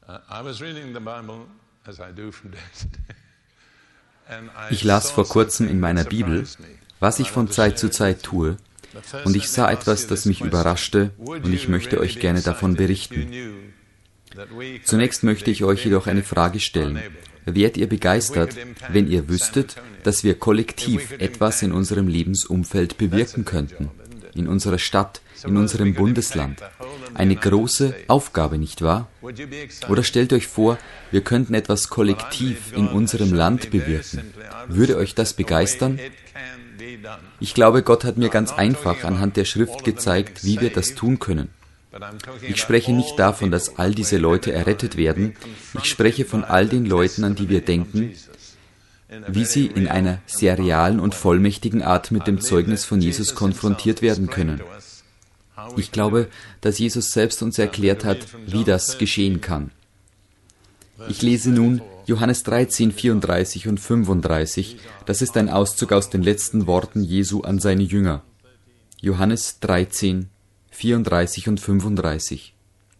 Ich las vor kurzem in meiner Bibel, was ich von Zeit zu Zeit tue, und ich sah etwas, das mich überraschte, und ich möchte euch gerne davon berichten. Zunächst möchte ich euch jedoch eine Frage stellen. Wärt ihr begeistert, wenn ihr wüsstet, dass wir kollektiv etwas in unserem Lebensumfeld bewirken könnten? In unserer Stadt, in unserem Bundesland. Eine große Aufgabe, nicht wahr? Oder stellt euch vor, wir könnten etwas kollektiv in unserem Land bewirken. Würde euch das begeistern? Ich glaube, Gott hat mir ganz einfach anhand der Schrift gezeigt, wie wir das tun können. Ich spreche nicht davon, dass all diese Leute errettet werden. Ich spreche von all den Leuten, an die wir denken, wie sie in einer sehr realen und vollmächtigen Art mit dem Zeugnis von Jesus konfrontiert werden können. Ich glaube, dass Jesus selbst uns erklärt hat, wie das geschehen kann. Ich lese nun Johannes 13, 34 und 35. Das ist ein Auszug aus den letzten Worten Jesu an seine Jünger. Johannes 13, 34 und 35.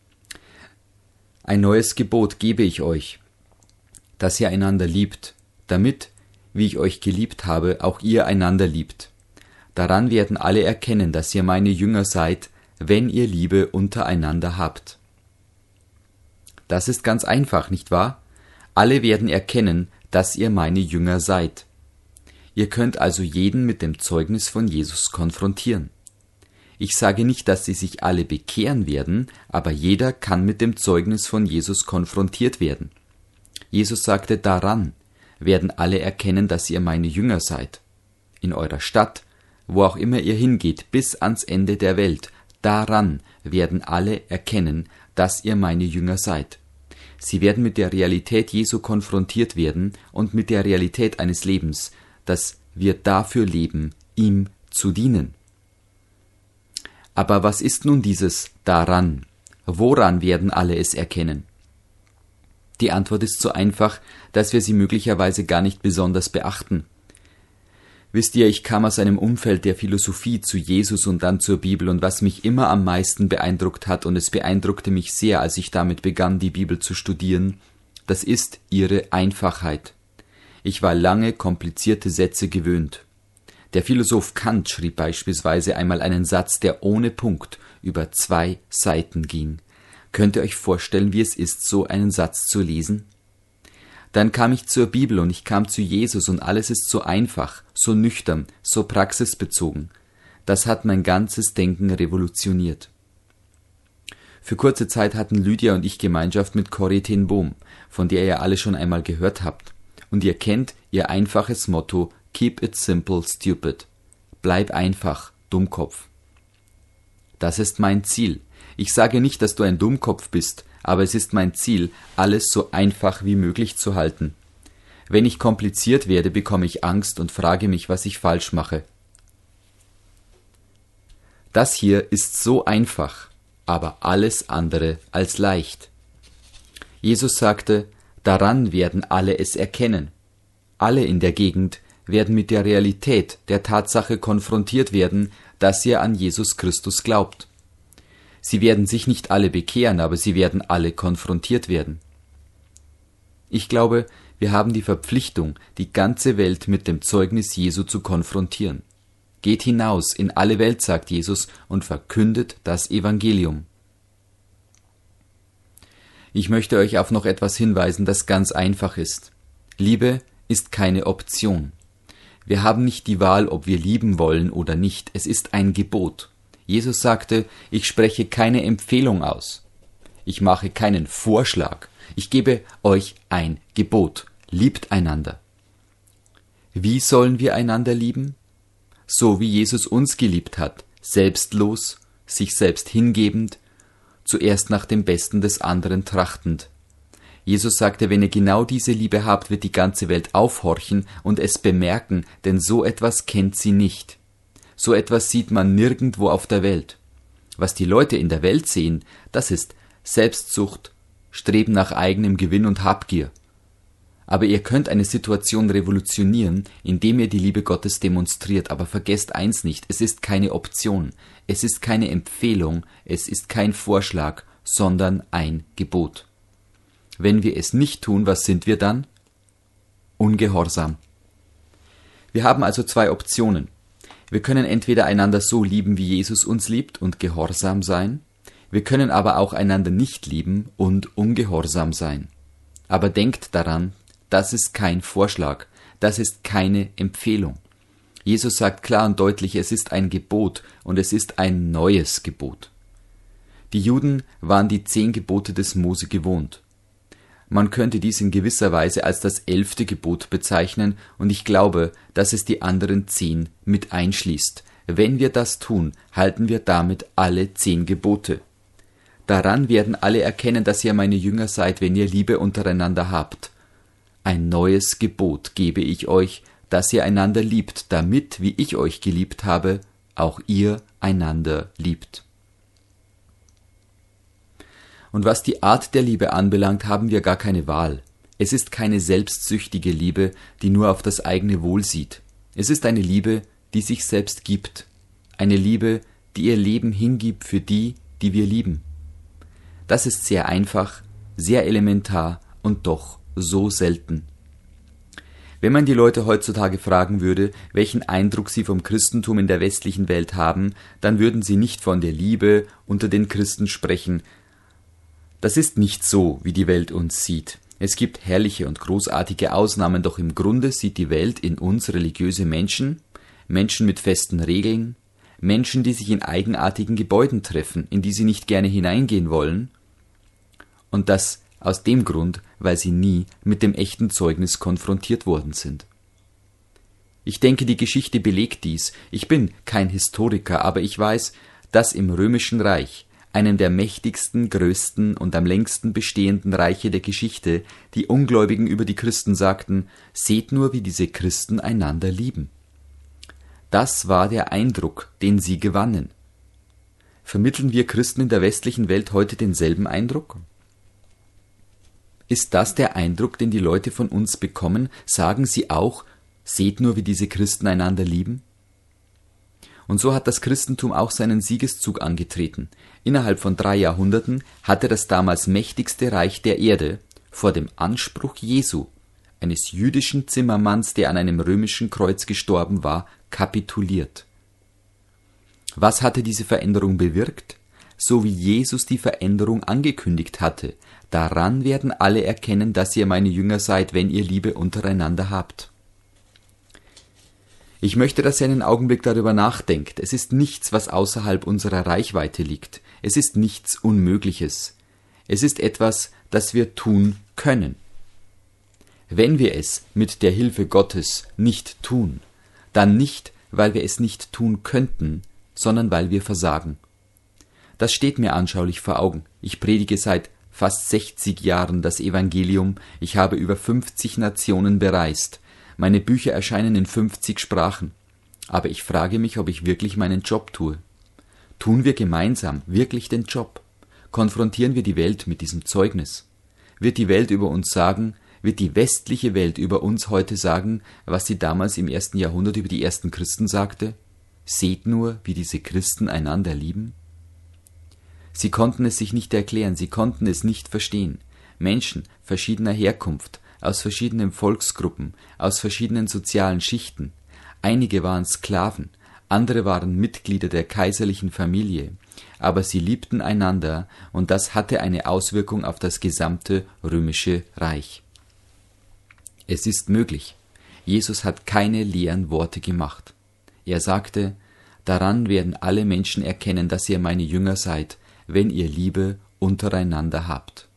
Ein neues Gebot gebe ich euch, dass ihr einander liebt, damit, wie ich euch geliebt habe, auch ihr einander liebt. Daran werden alle erkennen, dass ihr meine Jünger seid, wenn ihr Liebe untereinander habt. Das ist ganz einfach, nicht wahr? Alle werden erkennen, dass ihr meine Jünger seid. Ihr könnt also jeden mit dem Zeugnis von Jesus konfrontieren. Ich sage nicht, dass sie sich alle bekehren werden, aber jeder kann mit dem Zeugnis von Jesus konfrontiert werden. Jesus sagte, daran werden alle erkennen, dass ihr meine Jünger seid. In eurer Stadt, wo auch immer ihr hingeht, bis ans Ende der Welt, daran werden alle erkennen, dass ihr meine Jünger seid. Sie werden mit der Realität Jesu konfrontiert werden und mit der Realität eines Lebens, das wir dafür leben, ihm zu dienen. Aber was ist nun dieses daran? Woran werden alle es erkennen? Die Antwort ist so einfach, dass wir sie möglicherweise gar nicht besonders beachten. Wisst ihr, ich kam aus einem Umfeld der Philosophie zu Jesus und dann zur Bibel, und was mich immer am meisten beeindruckt hat, und es beeindruckte mich sehr, als ich damit begann, die Bibel zu studieren, das ist ihre Einfachheit. Ich war lange komplizierte Sätze gewöhnt. Der Philosoph Kant schrieb beispielsweise einmal einen Satz, der ohne Punkt über 2 Seiten ging. Könnt ihr euch vorstellen, wie es ist, so einen Satz zu lesen? Dann kam ich zur Bibel und ich kam zu Jesus und alles ist so einfach, so nüchtern, so praxisbezogen. Das hat mein ganzes Denken revolutioniert. Für kurze Zeit hatten Lydia und ich Gemeinschaft mit Corrie ten Boom, von der ihr alle schon einmal gehört habt. Und ihr kennt ihr einfaches Motto, Keep it simple, stupid. Bleib einfach, Dummkopf. Das ist mein Ziel. Ich sage nicht, dass du ein Dummkopf bist, aber es ist mein Ziel, alles so einfach wie möglich zu halten. Wenn ich kompliziert werde, bekomme ich Angst und frage mich, was ich falsch mache. Das hier ist so einfach, aber alles andere als leicht. Jesus sagte, daran werden alle es erkennen. Alle in der Gegend werden mit der Realität der Tatsache konfrontiert werden, dass ihr an Jesus Christus glaubt. Sie werden sich nicht alle bekehren, aber sie werden alle konfrontiert werden. Ich glaube, wir haben die Verpflichtung, die ganze Welt mit dem Zeugnis Jesu zu konfrontieren. Geht hinaus in alle Welt, sagt Jesus, und verkündet das Evangelium. Ich möchte euch auf noch etwas hinweisen, das ganz einfach ist. Liebe ist keine Option. Wir haben nicht die Wahl, ob wir lieben wollen oder nicht. Es ist ein Gebot. Jesus sagte, ich spreche keine Empfehlung aus. Ich mache keinen Vorschlag. Ich gebe euch ein Gebot. Liebt einander. Wie sollen wir einander lieben? So wie Jesus uns geliebt hat. Selbstlos, sich selbst hingebend, zuerst nach dem Besten des anderen trachtend. Jesus sagte, wenn ihr genau diese Liebe habt, wird die ganze Welt aufhorchen und es bemerken, denn so etwas kennt sie nicht. So etwas sieht man nirgendwo auf der Welt. Was die Leute in der Welt sehen, das ist Selbstsucht, Streben nach eigenem Gewinn und Habgier. Aber ihr könnt eine Situation revolutionieren, indem ihr die Liebe Gottes demonstriert. Aber vergesst eins nicht, es ist keine Option, es ist keine Empfehlung, es ist kein Vorschlag, sondern ein Gebot. Wenn wir es nicht tun, was sind wir dann? Ungehorsam. Wir haben also zwei Optionen. Wir können entweder einander so lieben, wie Jesus uns liebt und gehorsam sein. Wir können aber auch einander nicht lieben und ungehorsam sein. Aber denkt daran, das ist kein Vorschlag, das ist keine Empfehlung. Jesus sagt klar und deutlich, es ist ein Gebot und es ist ein neues Gebot. Die Juden waren die 10 Gebote des Mose gewohnt. Man könnte dies in gewisser Weise als das 11. Gebot bezeichnen und ich glaube, dass es die anderen 10 mit einschließt. Wenn wir das tun, halten wir damit alle 10 Gebote. Daran werden alle erkennen, dass ihr meine Jünger seid, wenn ihr Liebe untereinander habt. Ein neues Gebot gebe ich euch, dass ihr einander liebt, damit, wie ich euch geliebt habe, auch ihr einander liebt. Und was die Art der Liebe anbelangt, haben wir gar keine Wahl. Es ist keine selbstsüchtige Liebe, die nur auf das eigene Wohl sieht. Es ist eine Liebe, die sich selbst gibt. Eine Liebe, die ihr Leben hingibt für die, die wir lieben. Das ist sehr einfach, sehr elementar und doch so selten. Wenn man die Leute heutzutage fragen würde, welchen Eindruck sie vom Christentum in der westlichen Welt haben, dann würden sie nicht von der Liebe unter den Christen sprechen. Das ist nicht so, wie die Welt uns sieht. Es gibt herrliche und großartige Ausnahmen, doch im Grunde sieht die Welt in uns religiöse Menschen, Menschen mit festen Regeln, Menschen, die sich in eigenartigen Gebäuden treffen, in die sie nicht gerne hineingehen wollen, und das aus dem Grund, weil sie nie mit dem echten Zeugnis konfrontiert worden sind. Ich denke, die Geschichte belegt dies. Ich bin kein Historiker, aber ich weiß, dass im Römischen Reich, einem der mächtigsten, größten und am längsten bestehenden Reiche der Geschichte, die Ungläubigen über die Christen sagten, seht nur, wie diese Christen einander lieben. Das war der Eindruck, den sie gewannen. Vermitteln wir Christen in der westlichen Welt heute denselben Eindruck? Ist das der Eindruck, den die Leute von uns bekommen? Sagen sie auch, seht nur, wie diese Christen einander lieben? Und so hat das Christentum auch seinen Siegeszug angetreten. Innerhalb von 3 Jahrhunderten hatte das damals mächtigste Reich der Erde vor dem Anspruch Jesu, eines jüdischen Zimmermanns, der an einem römischen Kreuz gestorben war, kapituliert. Was hatte diese Veränderung bewirkt? So wie Jesus die Veränderung angekündigt hatte. Daran werden alle erkennen, dass ihr meine Jünger seid, wenn ihr Liebe untereinander habt. Ich möchte, dass ihr einen Augenblick darüber nachdenkt. Es ist nichts, was außerhalb unserer Reichweite liegt. Es ist nichts Unmögliches. Es ist etwas, das wir tun können. Wenn wir es mit der Hilfe Gottes nicht tun, dann nicht, weil wir es nicht tun könnten, sondern weil wir versagen. Das steht mir anschaulich vor Augen. Ich predige seit fast 60 Jahren das Evangelium. Ich habe über 50 Nationen bereist. Meine Bücher erscheinen in 50 Sprachen. Aber ich frage mich, ob ich wirklich meinen Job tue. Tun wir gemeinsam wirklich den Job? Konfrontieren wir die Welt mit diesem Zeugnis? Wird die Welt über uns sagen, wird die westliche Welt über uns heute sagen, was sie damals im 1. Jahrhundert über die ersten Christen sagte? Seht nur, wie diese Christen einander lieben? Sie konnten es sich nicht erklären, sie konnten es nicht verstehen. Menschen verschiedener Herkunft, aus verschiedenen Volksgruppen, aus verschiedenen sozialen Schichten. Einige waren Sklaven, andere waren Mitglieder der kaiserlichen Familie, aber sie liebten einander und das hatte eine Auswirkung auf das gesamte römische Reich. Es ist möglich. Jesus hat keine leeren Worte gemacht. Er sagte, daran werden alle Menschen erkennen, dass ihr meine Jünger seid, wenn ihr Liebe untereinander habt.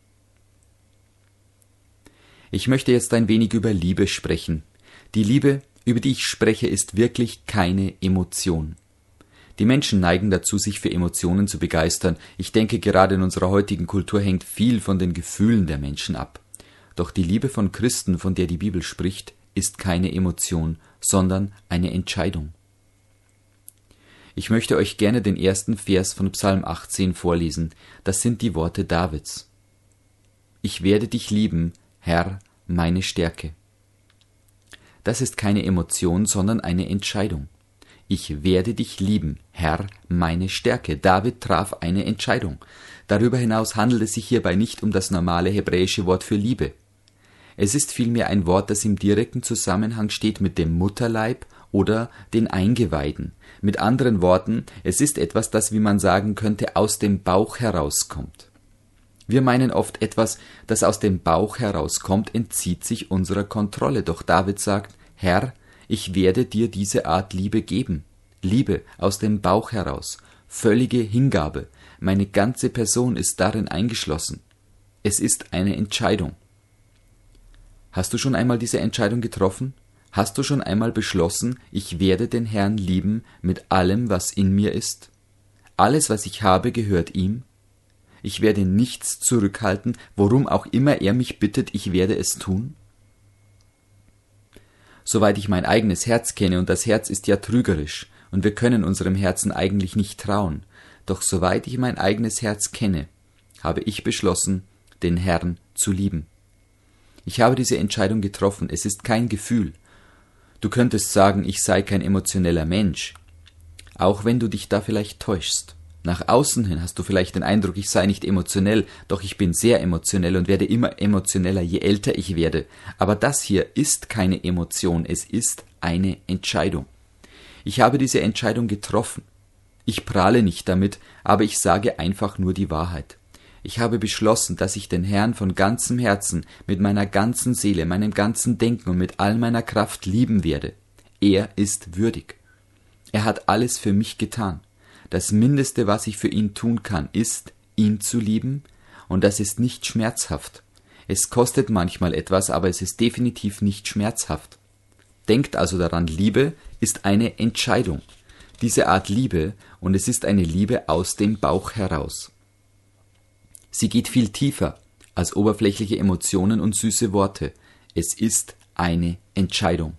Ich möchte jetzt ein wenig über Liebe sprechen. Die Liebe, über die ich spreche, ist wirklich keine Emotion. Die Menschen neigen dazu, sich für Emotionen zu begeistern. Ich denke, gerade in unserer heutigen Kultur hängt viel von den Gefühlen der Menschen ab. Doch die Liebe von Christen, von der die Bibel spricht, ist keine Emotion, sondern eine Entscheidung. Ich möchte euch gerne den ersten Vers von Psalm 18 vorlesen. Das sind die Worte Davids. Ich werde dich lieben, Herr, meine Stärke. Das ist keine Emotion, sondern eine Entscheidung. Ich werde dich lieben, Herr, meine Stärke. David traf eine Entscheidung. Darüber hinaus handelt es sich hierbei nicht um das normale hebräische Wort für Liebe. Es ist vielmehr ein Wort, das im direkten Zusammenhang steht mit dem Mutterleib oder den Eingeweiden. Mit anderen Worten, es ist etwas, das, wie man sagen könnte, aus dem Bauch herauskommt. Wir meinen oft, etwas, das aus dem Bauch herauskommt, entzieht sich unserer Kontrolle. Doch David sagt, Herr, ich werde dir diese Art Liebe geben. Liebe aus dem Bauch heraus. Völlige Hingabe. Meine ganze Person ist darin eingeschlossen. Es ist eine Entscheidung. Hast du schon einmal diese Entscheidung getroffen? Hast du schon einmal beschlossen, ich werde den Herrn lieben mit allem, was in mir ist? Alles, was ich habe, gehört ihm. Ich werde nichts zurückhalten, worum auch immer er mich bittet, ich werde es tun. Soweit ich mein eigenes Herz kenne, und das Herz ist ja trügerisch, und wir können unserem Herzen eigentlich nicht trauen, doch soweit ich mein eigenes Herz kenne, habe ich beschlossen, den Herrn zu lieben. Ich habe diese Entscheidung getroffen, es ist kein Gefühl. Du könntest sagen, ich sei kein emotioneller Mensch, auch wenn du dich da vielleicht täuschst. Nach außen hin hast du vielleicht den Eindruck, ich sei nicht emotionell, doch ich bin sehr emotionell und werde immer emotioneller, je älter ich werde. Aber das hier ist keine Emotion, es ist eine Entscheidung. Ich habe diese Entscheidung getroffen. Ich prahle nicht damit, aber ich sage einfach nur die Wahrheit. Ich habe beschlossen, dass ich den Herrn von ganzem Herzen, mit meiner ganzen Seele, meinem ganzen Denken und mit all meiner Kraft lieben werde. Er ist würdig. Er hat alles für mich getan. Das Mindeste, was ich für ihn tun kann, ist, ihn zu lieben, und das ist nicht schmerzhaft. Es kostet manchmal etwas, aber es ist definitiv nicht schmerzhaft. Denkt also daran, Liebe ist eine Entscheidung. Diese Art Liebe, und es ist eine Liebe aus dem Bauch heraus. Sie geht viel tiefer als oberflächliche Emotionen und süße Worte. Es ist eine Entscheidung.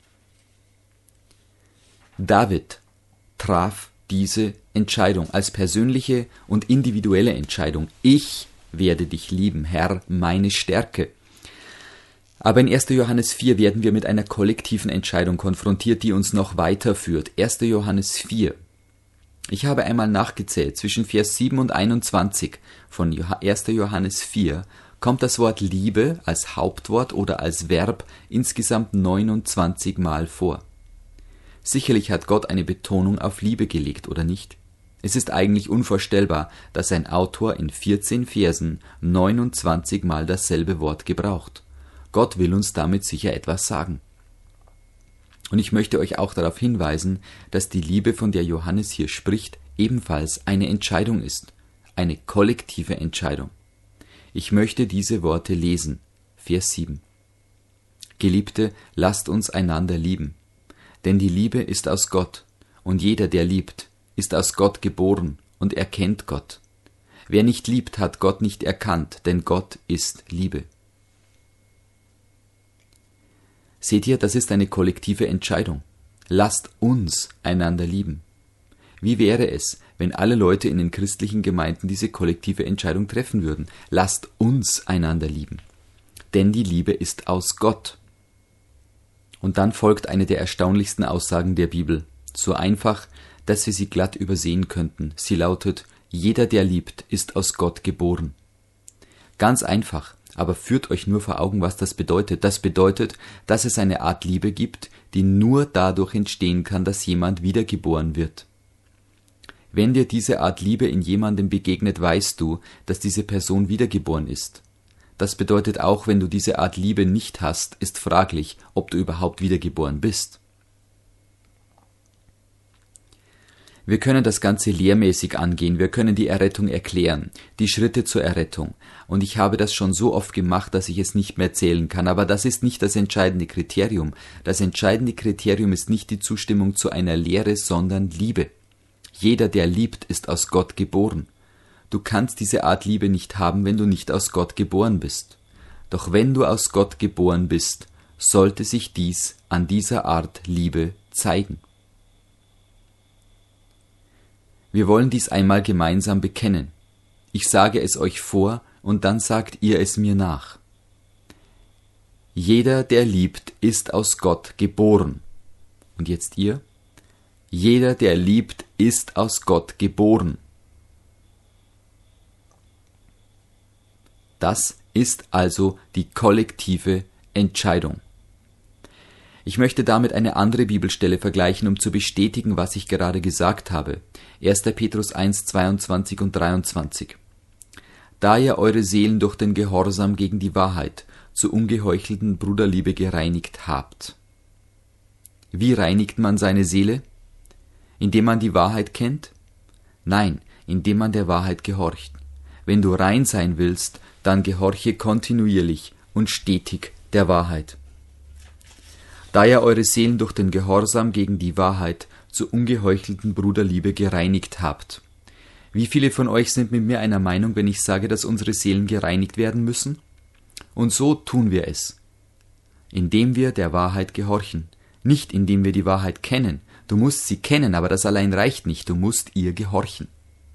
David traf diese Entscheidung als persönliche und individuelle Entscheidung. Ich werde dich lieben, Herr, meine Stärke. Aber in 1. Johannes 4 werden wir mit einer kollektiven Entscheidung konfrontiert, die uns noch weiterführt. 1. Johannes 4. Ich habe einmal nachgezählt, zwischen Vers 7 und 21 von 1. Johannes 4 kommt das Wort Liebe als Hauptwort oder als Verb insgesamt 29 Mal vor. Sicherlich hat Gott eine Betonung auf Liebe gelegt, oder nicht? Es ist eigentlich unvorstellbar, dass ein Autor in 14 Versen 29 Mal dasselbe Wort gebraucht. Gott will uns damit sicher etwas sagen. Und ich möchte euch auch darauf hinweisen, dass die Liebe, von der Johannes hier spricht, ebenfalls eine Entscheidung ist, eine kollektive Entscheidung. Ich möchte diese Worte lesen. Vers 7. Geliebte, lasst uns einander lieben, denn die Liebe ist aus Gott, und jeder, der liebt, ist aus Gott geboren und erkennt Gott. Wer nicht liebt, hat Gott nicht erkannt, denn Gott ist Liebe. Seht ihr, das ist eine kollektive Entscheidung. Lasst uns einander lieben. Wie wäre es, wenn alle Leute in den christlichen Gemeinden diese kollektive Entscheidung treffen würden? Lasst uns einander lieben. Denn die Liebe ist aus Gott. Und dann folgt eine der erstaunlichsten Aussagen der Bibel. So einfach, dass wir sie glatt übersehen könnten. Sie lautet, jeder, der liebt, ist aus Gott geboren. Ganz einfach. Aber führt euch nur vor Augen, was das bedeutet. Das bedeutet, dass es eine Art Liebe gibt, die nur dadurch entstehen kann, dass jemand wiedergeboren wird. Wenn dir diese Art Liebe in jemandem begegnet, weißt du, dass diese Person wiedergeboren ist. Das bedeutet auch, wenn du diese Art Liebe nicht hast, ist fraglich, ob du überhaupt wiedergeboren bist. Wir können das Ganze lehrmäßig angehen, wir können die Errettung erklären, die Schritte zur Errettung. Und ich habe das schon so oft gemacht, dass ich es nicht mehr zählen kann. Aber das ist nicht das entscheidende Kriterium. Das entscheidende Kriterium ist nicht die Zustimmung zu einer Lehre, sondern Liebe. Jeder, der liebt, ist aus Gott geboren. Du kannst diese Art Liebe nicht haben, wenn du nicht aus Gott geboren bist. Doch wenn du aus Gott geboren bist, sollte sich dies an dieser Art Liebe zeigen. Wir wollen dies einmal gemeinsam bekennen. Ich sage es euch vor, und dann sagt ihr es mir nach. Jeder, der liebt, ist aus Gott geboren. Und jetzt ihr? Jeder, der liebt, ist aus Gott geboren. Das ist also die kollektive Entscheidung. Ich möchte damit eine andere Bibelstelle vergleichen, um zu bestätigen, was ich gerade gesagt habe. 1. Petrus 1, 22 und 23. Da ihr eure Seelen durch den Gehorsam gegen die Wahrheit zur ungeheuchelten Bruderliebe gereinigt habt. Wie reinigt man seine Seele? Indem man die Wahrheit kennt? Nein, indem man der Wahrheit gehorcht. Wenn du rein sein willst, dann gehorche kontinuierlich und stetig der Wahrheit. Da ihr eure Seelen durch den Gehorsam gegen die Wahrheit zur ungeheuchelten Bruderliebe gereinigt habt. Wie viele von euch sind mit mir einer Meinung, wenn ich sage, dass unsere Seelen gereinigt werden müssen? Und so tun wir es, indem wir der Wahrheit gehorchen, nicht indem wir die Wahrheit kennen. Du musst sie kennen, aber das allein reicht nicht, du musst ihr gehorchen.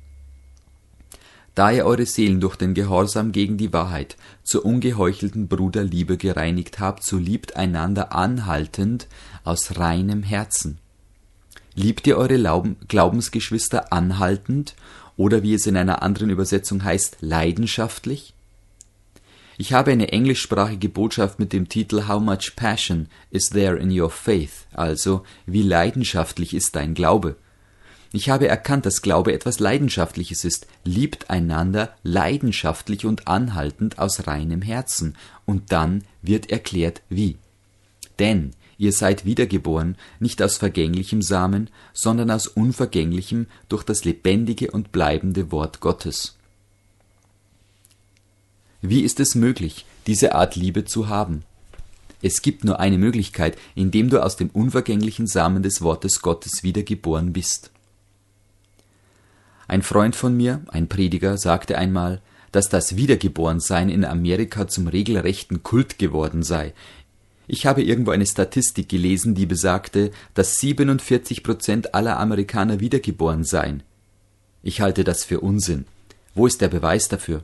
Da ihr eure Seelen durch den Gehorsam gegen die Wahrheit zur ungeheuchelten Bruderliebe gereinigt habt, so liebt einander anhaltend aus reinem Herzen. Liebt ihr eure Glaubensgeschwister anhaltend oder wie es in einer anderen Übersetzung heißt, leidenschaftlich? Ich habe eine englischsprachige Botschaft mit dem Titel How much passion is there in your faith? Also, wie leidenschaftlich ist dein Glaube? Ich habe erkannt, dass Glaube etwas Leidenschaftliches ist. Liebt einander leidenschaftlich und anhaltend aus reinem Herzen. Und dann wird erklärt, wie. Denn ihr seid wiedergeboren, nicht aus vergänglichem Samen, sondern aus unvergänglichem durch das lebendige und bleibende Wort Gottes. Wie ist es möglich, diese Art Liebe zu haben? Es gibt nur eine Möglichkeit, indem du aus dem unvergänglichen Samen des Wortes Gottes wiedergeboren bist. Ein Freund von mir, ein Prediger, sagte einmal, dass das Wiedergeborensein in Amerika zum regelrechten Kult geworden sei. Ich habe irgendwo eine Statistik gelesen, die besagte, dass 47% aller Amerikaner wiedergeboren seien. Ich halte das für Unsinn. Wo ist der Beweis dafür?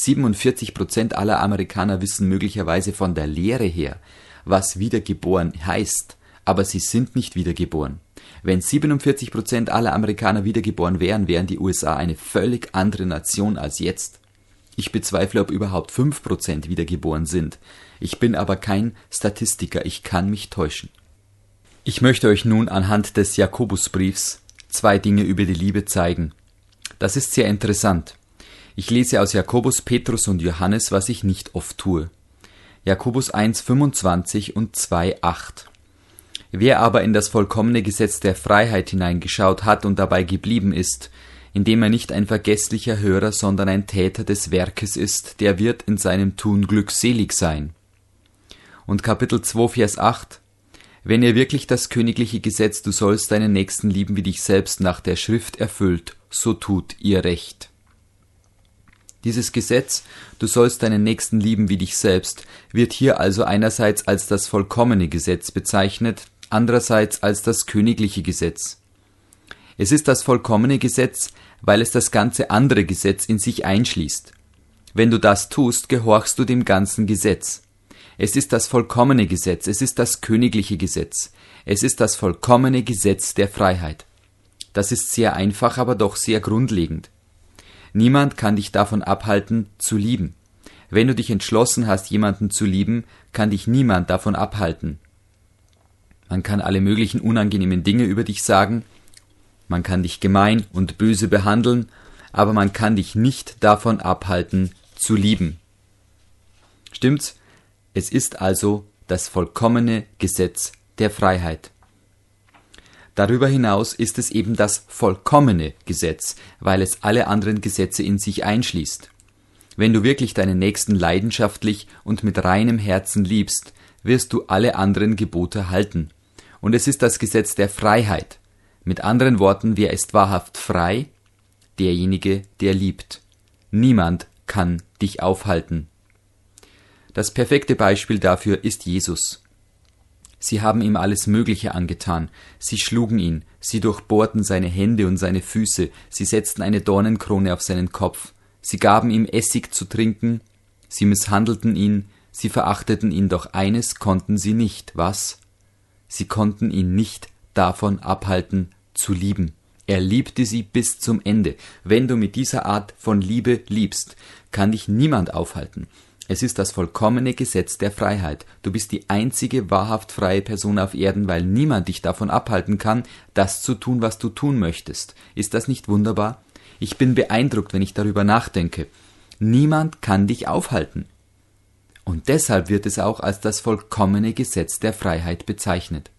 47% aller Amerikaner wissen möglicherweise von der Lehre her, was wiedergeboren heißt, aber sie sind nicht wiedergeboren. Wenn 47% aller Amerikaner wiedergeboren wären, wären die USA eine völlig andere Nation als jetzt. Ich bezweifle, ob überhaupt 5% wiedergeboren sind. Ich bin aber kein Statistiker, ich kann mich täuschen. Ich möchte euch nun anhand des Jakobusbriefs 2 Dinge über die Liebe zeigen. Das ist sehr interessant. Ich lese aus Jakobus, Petrus und Johannes, was ich nicht oft tue. Jakobus 1,25 und 2,8. Wer aber in das vollkommene Gesetz der Freiheit hineingeschaut hat und dabei geblieben ist, indem er nicht ein vergesslicher Hörer, sondern ein Täter des Werkes ist, der wird in seinem Tun glückselig sein. Und Kapitel 2, Vers 8. Wenn ihr wirklich das königliche Gesetz, du sollst deinen Nächsten lieben wie dich selbst, nach der Schrift erfüllt, so tut ihr recht. Dieses Gesetz, du sollst deinen Nächsten lieben wie dich selbst, wird hier also einerseits als das vollkommene Gesetz bezeichnet, andererseits als das königliche Gesetz. Es ist das vollkommene Gesetz, weil es das ganze andere Gesetz in sich einschließt. Wenn du das tust, gehorchst du dem ganzen Gesetz. Es ist das vollkommene Gesetz, es ist das königliche Gesetz, es ist das vollkommene Gesetz der Freiheit. Das ist sehr einfach, aber doch sehr grundlegend. Niemand kann dich davon abhalten, zu lieben. Wenn du dich entschlossen hast, jemanden zu lieben, kann dich niemand davon abhalten. Man kann alle möglichen unangenehmen Dinge über dich sagen, man kann dich gemein und böse behandeln, aber man kann dich nicht davon abhalten, zu lieben. Stimmt's? Es ist also das vollkommene Gesetz der Freiheit. Darüber hinaus ist es eben das vollkommene Gesetz, weil es alle anderen Gesetze in sich einschließt. Wenn du wirklich deinen Nächsten leidenschaftlich und mit reinem Herzen liebst, wirst du alle anderen Gebote halten. Und es ist das Gesetz der Freiheit. Mit anderen Worten, wer ist wahrhaft frei? Derjenige, der liebt. Niemand kann dich aufhalten. Das perfekte Beispiel dafür ist Jesus. Sie haben ihm alles Mögliche angetan. Sie schlugen ihn, sie durchbohrten seine Hände und seine Füße, sie setzten eine Dornenkrone auf seinen Kopf, sie gaben ihm Essig zu trinken, sie misshandelten ihn, sie verachteten ihn, doch eines konnten sie nicht, was? Sie konnten ihn nicht davon abhalten, zu lieben. Er liebte sie bis zum Ende. Wenn du mit dieser Art von Liebe liebst, kann dich niemand aufhalten. Es ist das vollkommene Gesetz der Freiheit. Du bist die einzige wahrhaft freie Person auf Erden, weil niemand dich davon abhalten kann, das zu tun, was du tun möchtest. Ist das nicht wunderbar? Ich bin beeindruckt, wenn ich darüber nachdenke. Niemand kann dich aufhalten. Und deshalb wird es auch als das vollkommene Gesetz der Freiheit bezeichnet.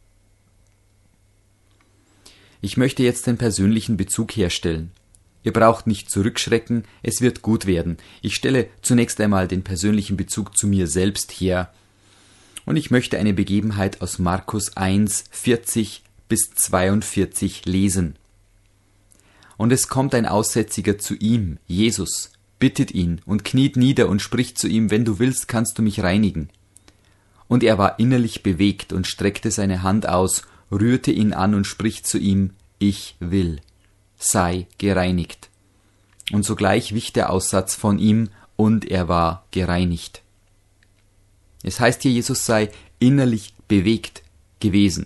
Ich möchte jetzt den persönlichen Bezug herstellen. Ihr braucht nicht zurückschrecken, es wird gut werden. Ich stelle zunächst einmal den persönlichen Bezug zu mir selbst her. Und ich möchte eine Begebenheit aus Markus 1, 40 bis 42 lesen. Und es kommt ein Aussätziger zu ihm, Jesus, bittet ihn und kniet nieder und spricht zu ihm, wenn du willst, kannst du mich reinigen. Und er war innerlich bewegt und streckte seine Hand aus, rührte ihn an und spricht zu ihm, ich will. Sei gereinigt. Und sogleich wich der Aussatz von ihm, und er war gereinigt. Es heißt hier, Jesus sei innerlich bewegt gewesen.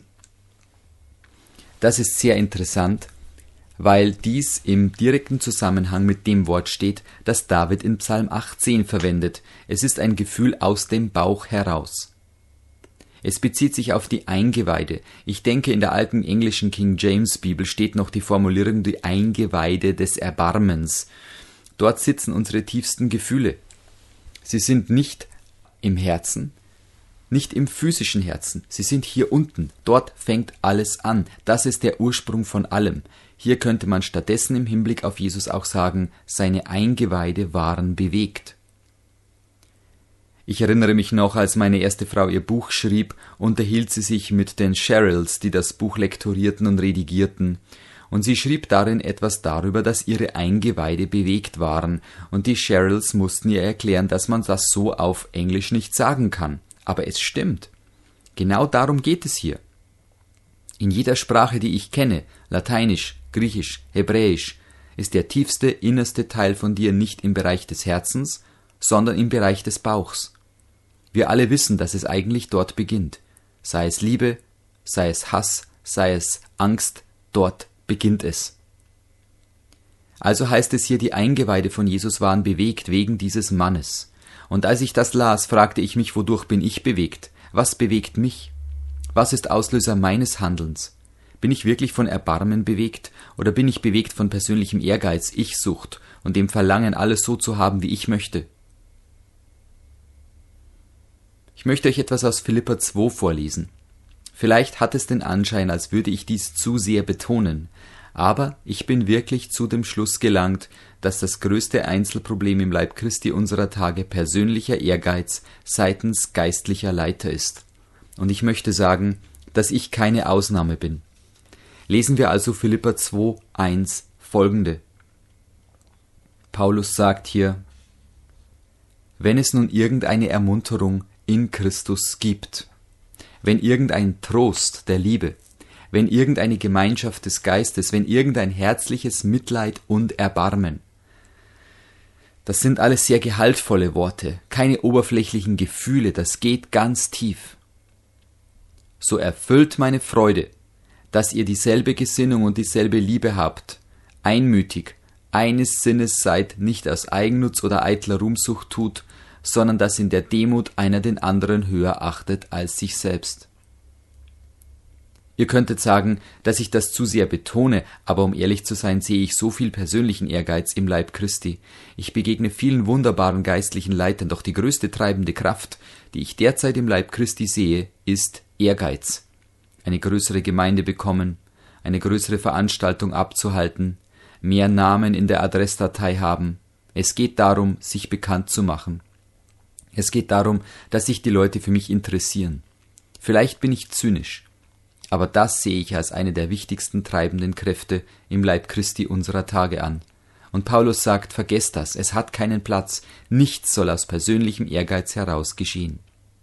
Das ist sehr interessant, weil dies im direkten Zusammenhang mit dem Wort steht, das David in Psalm 18 verwendet. Es ist ein Gefühl aus dem Bauch heraus. Es bezieht sich auf die Eingeweide. Ich denke, in der alten englischen King James Bibel steht noch die Formulierung die Eingeweide des Erbarmens. Dort sitzen unsere tiefsten Gefühle. Sie sind nicht im Herzen, nicht im physischen Herzen. Sie sind hier unten. Dort fängt alles an. Das ist der Ursprung von allem. Hier könnte man stattdessen im Hinblick auf Jesus auch sagen, seine Eingeweide waren bewegt. Ich erinnere mich noch, als meine erste Frau ihr Buch schrieb, unterhielt sie sich mit den Sherrills, die das Buch lektorierten und redigierten. Und sie schrieb darin etwas darüber, dass ihre Eingeweide bewegt waren. Und die Sherrills mussten ihr erklären, dass man das so auf Englisch nicht sagen kann. Aber es stimmt. Genau darum geht es hier. In jeder Sprache, die ich kenne, Lateinisch, Griechisch, Hebräisch, ist der tiefste, innerste Teil von dir nicht im Bereich des Herzens, sondern im Bereich des Bauchs. Wir alle wissen, dass es eigentlich dort beginnt. Sei es Liebe, sei es Hass, sei es Angst, dort beginnt es. Also heißt es hier, die Eingeweide von Jesus waren bewegt wegen dieses Mannes. Und als ich das las, fragte ich mich, wodurch bin ich bewegt? Was bewegt mich? Was ist Auslöser meines Handelns? Bin ich wirklich von Erbarmen bewegt oder bin ich bewegt von persönlichem Ehrgeiz, Ich-Sucht und dem Verlangen, alles so zu haben, wie ich möchte? Ich möchte euch etwas aus Philipper 2 vorlesen. Vielleicht hat es den Anschein, als würde ich dies zu sehr betonen, aber ich bin wirklich zu dem Schluss gelangt, dass das größte Einzelproblem im Leib Christi unserer Tage persönlicher Ehrgeiz seitens geistlicher Leiter ist. Und ich möchte sagen, dass ich keine Ausnahme bin. Lesen wir also Philipper 2, 1 folgende. Paulus sagt hier, wenn es nun irgendeine Ermunterung in Christus gibt, wenn irgendein Trost der Liebe, wenn irgendeine Gemeinschaft des Geistes, wenn irgendein herzliches Mitleid und Erbarmen. Das sind alles sehr gehaltvolle Worte, keine oberflächlichen Gefühle, das geht ganz tief. So erfüllt meine Freude, dass ihr dieselbe Gesinnung und dieselbe Liebe habt, einmütig, eines Sinnes seid, nicht aus Eigennutz oder eitler Ruhmsucht tut, sondern dass in der Demut einer den anderen höher achtet als sich selbst. Ihr könntet sagen, dass ich das zu sehr betone, aber um ehrlich zu sein, sehe ich so viel persönlichen Ehrgeiz im Leib Christi. Ich begegne vielen wunderbaren geistlichen Leitern, doch die größte treibende Kraft, die ich derzeit im Leib Christi sehe, ist Ehrgeiz. Eine größere Gemeinde bekommen, eine größere Veranstaltung abzuhalten, mehr Namen in der Adressdatei haben. Es geht darum, sich bekannt zu machen. Es geht darum, dass sich die Leute für mich interessieren. Vielleicht bin ich zynisch, aber das sehe ich als eine der wichtigsten treibenden Kräfte im Leib Christi unserer Tage an. Und Paulus sagt, vergesst das, es hat keinen Platz, nichts soll aus persönlichem Ehrgeiz heraus geschehen.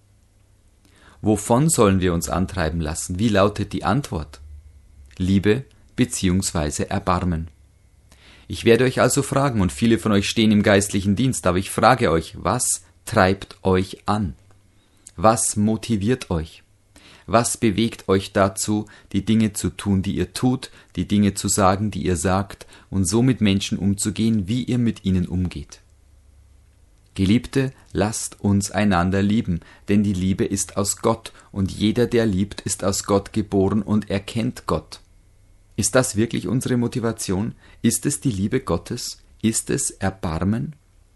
Wovon sollen wir uns antreiben lassen? Wie lautet die Antwort? Liebe bzw. Erbarmen. Ich werde euch also fragen, und viele von euch stehen im geistlichen Dienst, aber ich frage euch, was treibt euch an? Was motiviert euch? Was bewegt euch dazu, die Dinge zu tun, die ihr tut, die Dinge zu sagen, die ihr sagt, und so mit Menschen umzugehen, wie ihr mit ihnen umgeht? Geliebte, lasst uns einander lieben, denn die Liebe ist aus Gott, und jeder, der liebt, ist aus Gott geboren und erkennt Gott. Ist das wirklich unsere Motivation? Ist es die Liebe Gottes? Ist es Erbarmen?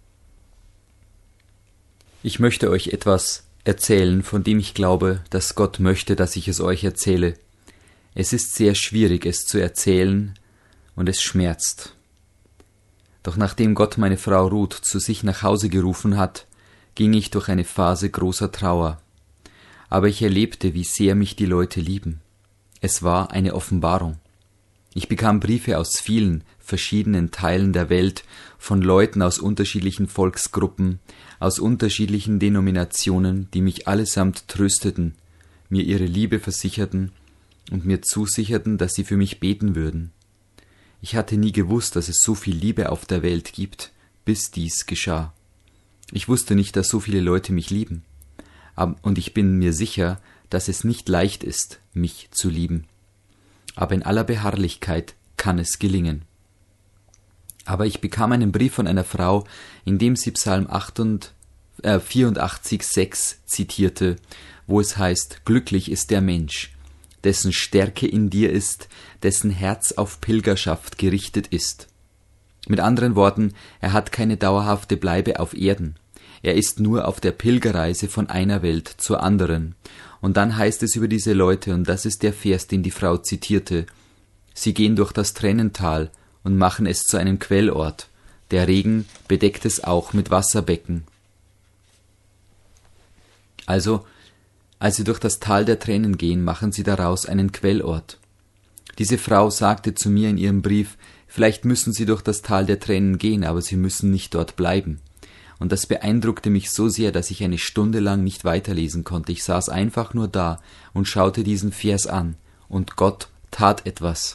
Ich möchte euch etwas erzählen, von dem ich glaube, dass Gott möchte, dass ich es euch erzähle. Es ist sehr schwierig, es zu erzählen, und es schmerzt. Doch nachdem Gott meine Frau Ruth zu sich nach Hause gerufen hat, ging ich durch eine Phase großer Trauer. Aber ich erlebte, wie sehr mich die Leute lieben. Es war eine Offenbarung. Ich bekam Briefe aus vielen verschiedenen Teilen der Welt, von Leuten aus unterschiedlichen Volksgruppen, aus unterschiedlichen Denominationen, die mich allesamt trösteten, mir ihre Liebe versicherten und mir zusicherten, dass sie für mich beten würden. Ich hatte nie gewusst, dass es so viel Liebe auf der Welt gibt, bis dies geschah. Ich wusste nicht, dass so viele Leute mich lieben. Und ich bin mir sicher, dass es nicht leicht ist, mich zu lieben. Aber in aller Beharrlichkeit kann es gelingen. Aber ich bekam einen Brief von einer Frau, in dem sie Psalm 84,6 zitierte, wo es heißt: Glücklich ist der Mensch, dessen Stärke in dir ist, dessen Herz auf Pilgerschaft gerichtet ist. Mit anderen Worten, er hat keine dauerhafte Bleibe auf Erden. Er ist nur auf der Pilgerreise von einer Welt zur anderen. Und dann heißt es über diese Leute, und das ist der Vers, den die Frau zitierte: Sie gehen durch das Tränental und machen es zu einem Quellort. Der Regen bedeckt es auch mit Wasserbecken. Also, als sie durch das Tal der Tränen gehen, machen sie daraus einen Quellort. Diese Frau sagte zu mir in ihrem Brief, vielleicht müssen sie durch das Tal der Tränen gehen, aber sie müssen nicht dort bleiben. Und das beeindruckte mich so sehr, dass ich eine Stunde lang nicht weiterlesen konnte. Ich saß einfach nur da und schaute diesen Vers an, und Gott tat etwas.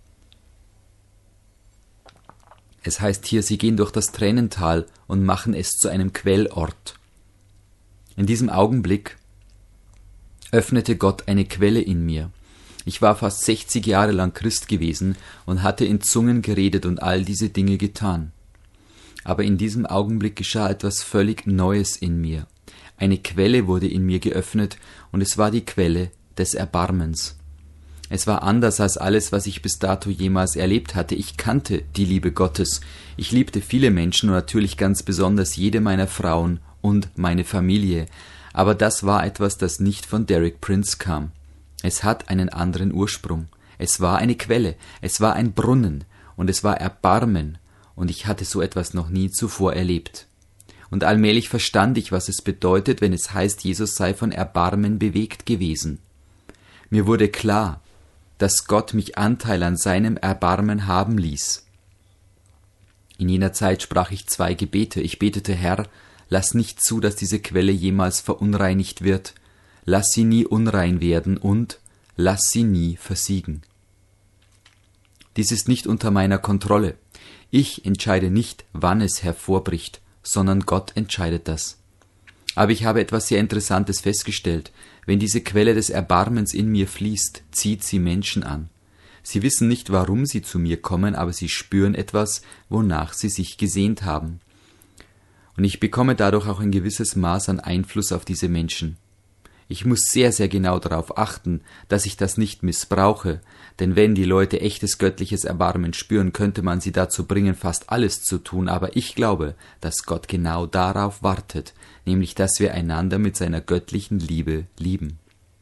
Es heißt hier, sie gehen durch das Tränental und machen es zu einem Quellort. In diesem Augenblick öffnete Gott eine Quelle in mir. Ich war fast 60 Jahre lang Christ gewesen und hatte in Zungen geredet und all diese Dinge getan. Aber in diesem Augenblick geschah etwas völlig Neues in mir. Eine Quelle wurde in mir geöffnet, und es war die Quelle des Erbarmens. Es war anders als alles, was ich bis dato jemals erlebt hatte. Ich kannte die Liebe Gottes. Ich liebte viele Menschen und natürlich ganz besonders jede meiner Frauen und meine Familie. Aber das war etwas, das nicht von Derek Prince kam. Es hat einen anderen Ursprung. Es war eine Quelle, es war ein Brunnen, und es war Erbarmen, und ich hatte so etwas noch nie zuvor erlebt. Und allmählich verstand ich, was es bedeutet, wenn es heißt, Jesus sei von Erbarmen bewegt gewesen. Mir wurde klar, dass Gott mich Anteil an seinem Erbarmen haben ließ. In jener Zeit sprach ich 2 Gebete. Ich betete: Herr, lass nicht zu, dass diese Quelle jemals verunreinigt wird. Lass sie nie unrein werden und lass sie nie versiegen. Dies ist nicht unter meiner Kontrolle. Ich entscheide nicht, wann es hervorbricht, sondern Gott entscheidet das. Aber ich habe etwas sehr Interessantes festgestellt. Wenn diese Quelle des Erbarmens in mir fließt, zieht sie Menschen an. Sie wissen nicht, warum sie zu mir kommen, aber sie spüren etwas, wonach sie sich gesehnt haben. Und ich bekomme dadurch auch ein gewisses Maß an Einfluss auf diese Menschen. Ich muss sehr, sehr genau darauf achten, dass ich das nicht missbrauche, denn wenn die Leute echtes göttliches Erbarmen spüren, könnte man sie dazu bringen, fast alles zu tun, aber ich glaube, dass Gott genau darauf wartet, nämlich dass wir einander mit seiner göttlichen Liebe lieben.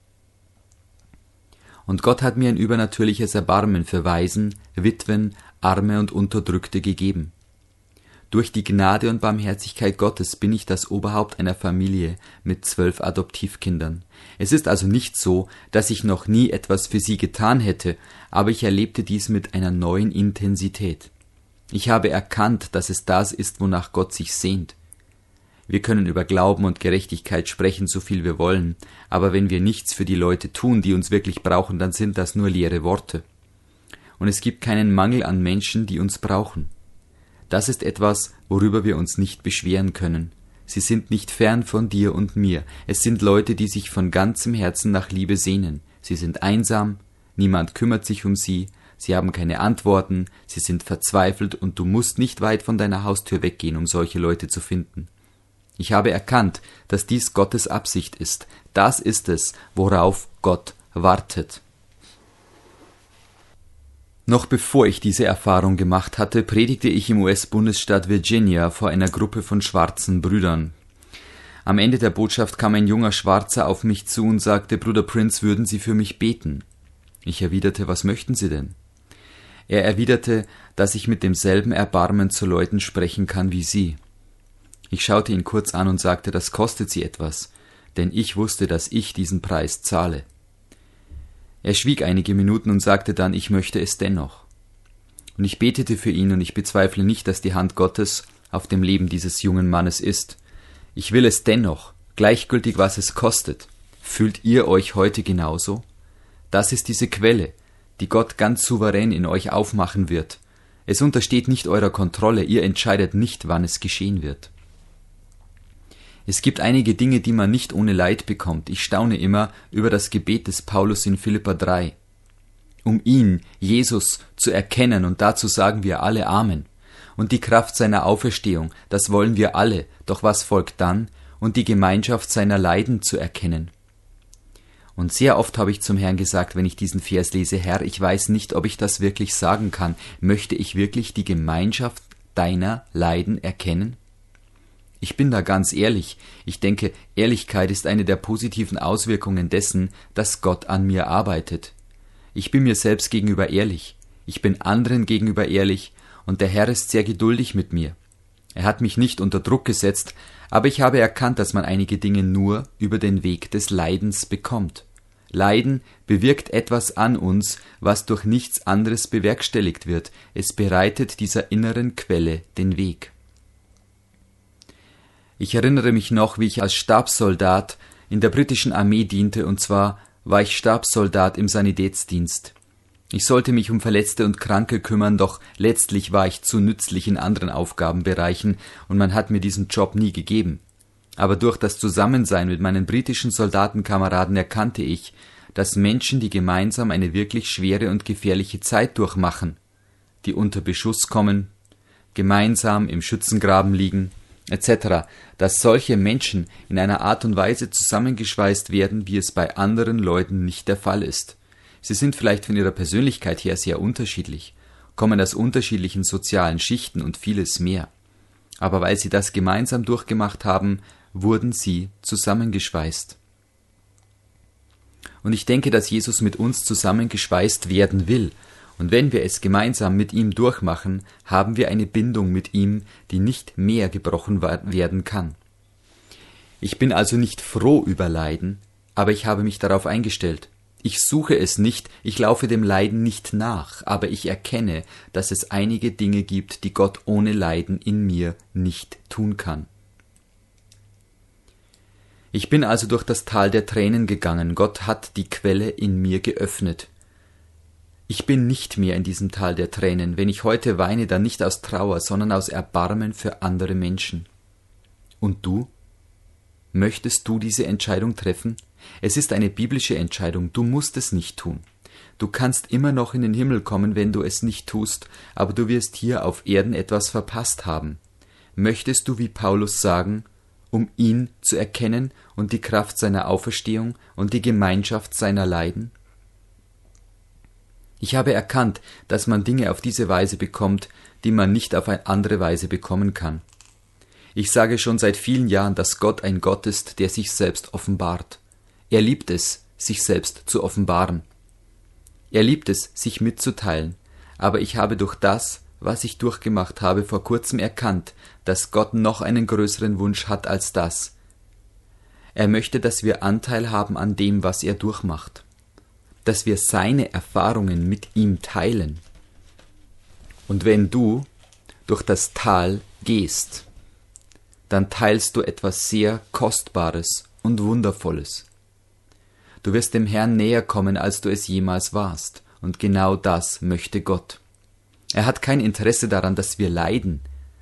Und Gott hat mir ein übernatürliches Erbarmen für Waisen, Witwen, Arme und Unterdrückte gegeben. Durch die Gnade und Barmherzigkeit Gottes bin ich das Oberhaupt einer Familie mit 12 Adoptivkindern. Es ist also nicht so, dass ich noch nie etwas für sie getan hätte, aber ich erlebte dies mit einer neuen Intensität. Ich habe erkannt, dass es das ist, wonach Gott sich sehnt. Wir können über Glauben und Gerechtigkeit sprechen, so viel wir wollen, aber wenn wir nichts für die Leute tun, die uns wirklich brauchen, dann sind das nur leere Worte. Und es gibt keinen Mangel an Menschen, die uns brauchen. Das ist etwas, worüber wir uns nicht beschweren können. Sie sind nicht fern von dir und mir. Es sind Leute, die sich von ganzem Herzen nach Liebe sehnen. Sie sind einsam, niemand kümmert sich um sie, sie haben keine Antworten, sie sind verzweifelt und du musst nicht weit von deiner Haustür weggehen, um solche Leute zu finden. Ich habe erkannt, dass dies Gottes Absicht ist. Das ist es, worauf Gott wartet. Noch bevor ich diese Erfahrung gemacht hatte, predigte ich im US-Bundesstaat Virginia vor einer Gruppe von schwarzen Brüdern. Am Ende der Botschaft kam ein junger Schwarzer auf mich zu und sagte, Bruder Prince, würden Sie für mich beten? Ich erwiderte, was möchten Sie denn? Er erwiderte, dass ich mit demselben Erbarmen zu Leuten sprechen kann wie Sie. Ich schaute ihn kurz an und sagte, das kostet Sie etwas, denn ich wusste, dass ich diesen Preis zahle. Er schwieg einige Minuten und sagte dann, ich möchte es dennoch. Und ich betete für ihn und ich bezweifle nicht, dass die Hand Gottes auf dem Leben dieses jungen Mannes ist. Ich will es dennoch, gleichgültig was es kostet. Fühlt ihr euch heute genauso? Das ist diese Quelle, die Gott ganz souverän in euch aufmachen wird. Es untersteht nicht eurer Kontrolle, ihr entscheidet nicht, wann es geschehen wird. Es gibt einige Dinge, die man nicht ohne Leid bekommt. Ich staune immer über das Gebet des Paulus in Philipper 3. Um ihn, Jesus, zu erkennen, und dazu sagen wir alle Amen. Und die Kraft seiner Auferstehung, das wollen wir alle, doch was folgt dann? Und die Gemeinschaft seiner Leiden zu erkennen. Und sehr oft habe ich zum Herrn gesagt, wenn ich diesen Vers lese, Herr, ich weiß nicht, ob ich das wirklich sagen kann. Möchte ich wirklich die Gemeinschaft deiner Leiden erkennen? Ich bin da ganz ehrlich. Ich denke, Ehrlichkeit ist eine der positiven Auswirkungen dessen, dass Gott an mir arbeitet. Ich bin mir selbst gegenüber ehrlich. Ich bin anderen gegenüber ehrlich und der Herr ist sehr geduldig mit mir. Er hat mich nicht unter Druck gesetzt, aber ich habe erkannt, dass man einige Dinge nur über den Weg des Leidens bekommt. Leiden bewirkt etwas an uns, was durch nichts anderes bewerkstelligt wird. Es bereitet dieser inneren Quelle den Weg. Ich erinnere mich noch, wie ich als Stabssoldat in der britischen Armee diente, und zwar war ich Stabssoldat im Sanitätsdienst. Ich sollte mich um Verletzte und Kranke kümmern, doch letztlich war ich zu nützlich in anderen Aufgabenbereichen und man hat mir diesen Job nie gegeben. Aber durch das Zusammensein mit meinen britischen Soldatenkameraden erkannte ich, dass Menschen, die gemeinsam eine wirklich schwere und gefährliche Zeit durchmachen, die unter Beschuss kommen, gemeinsam im Schützengraben liegen, etc., dass solche Menschen in einer Art und Weise zusammengeschweißt werden, wie es bei anderen Leuten nicht der Fall ist. Sie sind vielleicht von ihrer Persönlichkeit her sehr unterschiedlich, kommen aus unterschiedlichen sozialen Schichten und vieles mehr. Aber weil sie das gemeinsam durchgemacht haben, wurden sie zusammengeschweißt. Und ich denke, dass Jesus mit uns zusammengeschweißt werden will. Und wenn wir es gemeinsam mit ihm durchmachen, haben wir eine Bindung mit ihm, die nicht mehr gebrochen werden kann. Ich bin also nicht froh über Leiden, aber ich habe mich darauf eingestellt. Ich suche es nicht, ich laufe dem Leiden nicht nach, aber ich erkenne, dass es einige Dinge gibt, die Gott ohne Leiden in mir nicht tun kann. Ich bin also durch das Tal der Tränen gegangen. Gott hat die Quelle in mir geöffnet. Ich bin nicht mehr in diesem Tal der Tränen. Wenn ich heute weine, dann nicht aus Trauer, sondern aus Erbarmen für andere Menschen. Und du? Möchtest du diese Entscheidung treffen? Es ist eine biblische Entscheidung. Du musst es nicht tun. Du kannst immer noch in den Himmel kommen, wenn du es nicht tust, aber du wirst hier auf Erden etwas verpasst haben. Möchtest du wie Paulus sagen, um ihn zu erkennen und die Kraft seiner Auferstehung und die Gemeinschaft seiner Leiden? Ich habe erkannt, dass man Dinge auf diese Weise bekommt, die man nicht auf eine andere Weise bekommen kann. Ich sage schon seit vielen Jahren, dass Gott ein Gott ist, der sich selbst offenbart. Er liebt es, sich selbst zu offenbaren. Er liebt es, sich mitzuteilen, aber ich habe durch das, was ich durchgemacht habe, vor kurzem erkannt, dass Gott noch einen größeren Wunsch hat als das. Er möchte, dass wir Anteil haben an dem, was er durchmacht, dass wir seine Erfahrungen mit ihm teilen. Und wenn du durch das Tal gehst, dann teilst du etwas sehr Kostbares und Wundervolles. Du wirst dem Herrn näher kommen, als du es jemals warst, und genau das möchte Gott. Er hat kein Interesse daran, dass wir leiden,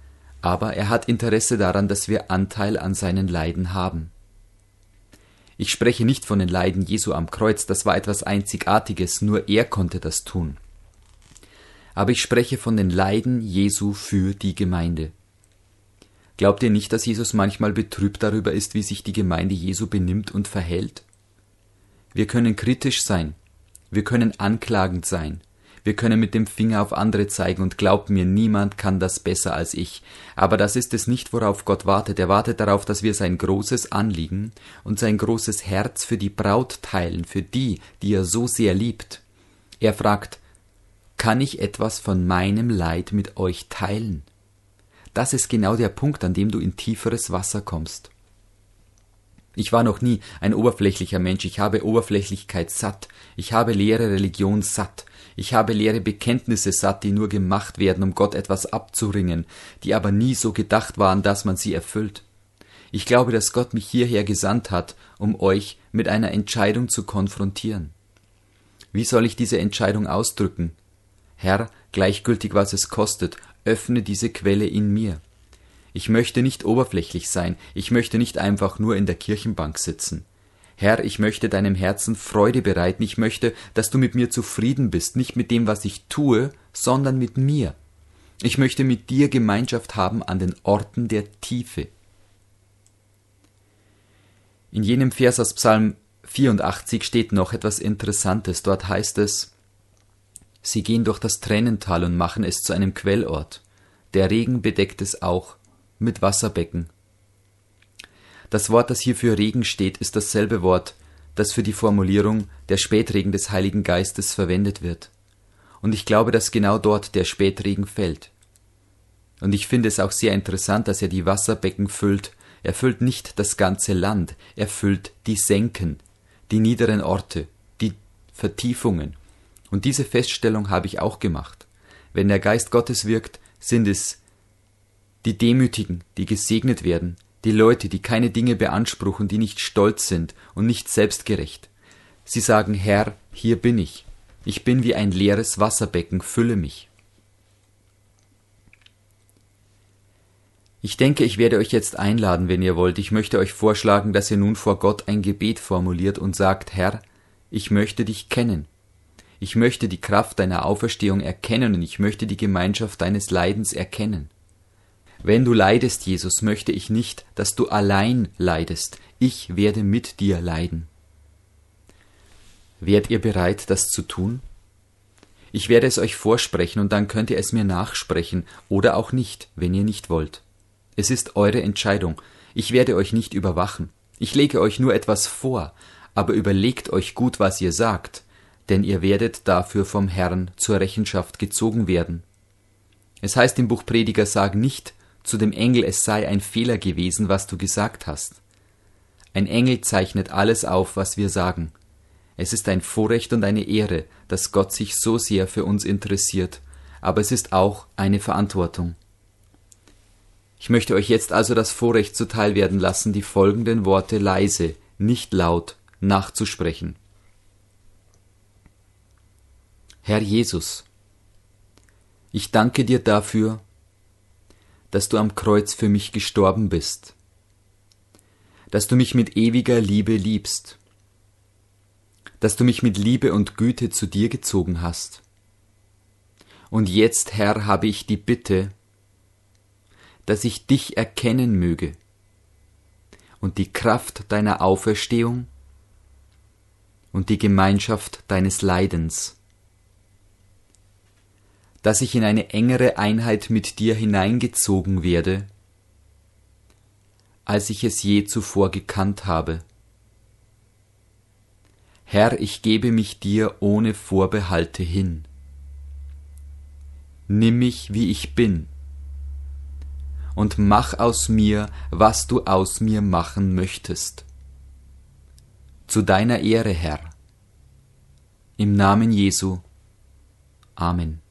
aber er hat Interesse daran, dass wir Anteil an seinen Leiden haben. Ich spreche nicht von den Leiden Jesu am Kreuz, das war etwas Einzigartiges, nur er konnte das tun. Aber ich spreche von den Leiden Jesu für die Gemeinde. Glaubt ihr nicht, dass Jesus manchmal betrübt darüber ist, wie sich die Gemeinde Jesu benimmt und verhält? Wir können kritisch sein, wir können anklagend sein, wir können mit dem Finger auf andere zeigen und glaubt mir, niemand kann das besser als ich. Aber das ist es nicht, worauf Gott wartet. Er wartet darauf, dass wir sein großes Anliegen und sein großes Herz für die Braut teilen, für die, die er so sehr liebt. Er fragt, kann ich etwas von meinem Leid mit euch teilen? Das ist genau der Punkt, an dem du in tieferes Wasser kommst. Ich war noch nie ein oberflächlicher Mensch, ich habe Oberflächlichkeit satt, ich habe leere Religion satt, ich habe leere Bekenntnisse satt, die nur gemacht werden, um Gott etwas abzuringen, die aber nie so gedacht waren, dass man sie erfüllt. Ich glaube, dass Gott mich hierher gesandt hat, um euch mit einer Entscheidung zu konfrontieren. Wie soll ich diese Entscheidung ausdrücken? Herr, gleichgültig was es kostet, öffne diese Quelle in mir. Ich möchte nicht oberflächlich sein, ich möchte nicht einfach nur in der Kirchenbank sitzen. Herr, ich möchte deinem Herzen Freude bereiten, ich möchte, dass du mit mir zufrieden bist, nicht mit dem, was ich tue, sondern mit mir. Ich möchte mit dir Gemeinschaft haben an den Orten der Tiefe. In jenem Vers aus Psalm 84 steht noch etwas Interessantes. Dort heißt es, sie gehen durch das Tränental und machen es zu einem Quellort. Der Regen bedeckt es auch mit Wasserbecken. Das Wort, das hier für Regen steht, ist dasselbe Wort, das für die Formulierung der Spätregen des Heiligen Geistes verwendet wird. Und ich glaube, dass genau dort der Spätregen fällt. Und ich finde es auch sehr interessant, dass er die Wasserbecken füllt. Er füllt nicht das ganze Land, er füllt die Senken, die niederen Orte, die Vertiefungen. Und diese Feststellung habe ich auch gemacht. Wenn der Geist Gottes wirkt, sind es die Demütigen, die gesegnet werden, die Leute, die keine Dinge beanspruchen, die nicht stolz sind und nicht selbstgerecht. Sie sagen, Herr, hier bin ich. Ich bin wie ein leeres Wasserbecken, fülle mich. Ich denke, ich werde euch jetzt einladen, wenn ihr wollt. Ich möchte euch vorschlagen, dass ihr nun vor Gott ein Gebet formuliert und sagt, Herr, ich möchte dich kennen. Ich möchte die Kraft deiner Auferstehung erkennen und ich möchte die Gemeinschaft deines Leidens erkennen. Wenn du leidest, Jesus, möchte ich nicht, dass du allein leidest. Ich werde mit dir leiden. Wärt ihr bereit, das zu tun? Ich werde es euch vorsprechen und dann könnt ihr es mir nachsprechen oder auch nicht, wenn ihr nicht wollt. Es ist eure Entscheidung. Ich werde euch nicht überwachen. Ich lege euch nur etwas vor, aber überlegt euch gut, was ihr sagt, denn ihr werdet dafür vom Herrn zur Rechenschaft gezogen werden. Es heißt im Buch Prediger, sag nicht zu dem Engel, es sei ein Fehler gewesen, was du gesagt hast. Ein Engel zeichnet alles auf, was wir sagen. Es ist ein Vorrecht und eine Ehre, dass Gott sich so sehr für uns interessiert, aber es ist auch eine Verantwortung. Ich möchte euch jetzt also das Vorrecht zuteil werden lassen, die folgenden Worte leise, nicht laut, nachzusprechen. Herr Jesus, ich danke dir dafür, dass du am Kreuz für mich gestorben bist, dass du mich mit ewiger Liebe liebst, dass du mich mit Liebe und Güte zu dir gezogen hast. Und jetzt, Herr, habe ich die Bitte, dass ich dich erkennen möge und die Kraft deiner Auferstehung und die Gemeinschaft deines Leidens, dass ich in eine engere Einheit mit dir hineingezogen werde, als ich es je zuvor gekannt habe. Herr, ich gebe mich dir ohne Vorbehalte hin. Nimm mich, wie ich bin, und mach aus mir, was du aus mir machen möchtest. Zu deiner Ehre, Herr. Im Namen Jesu. Amen.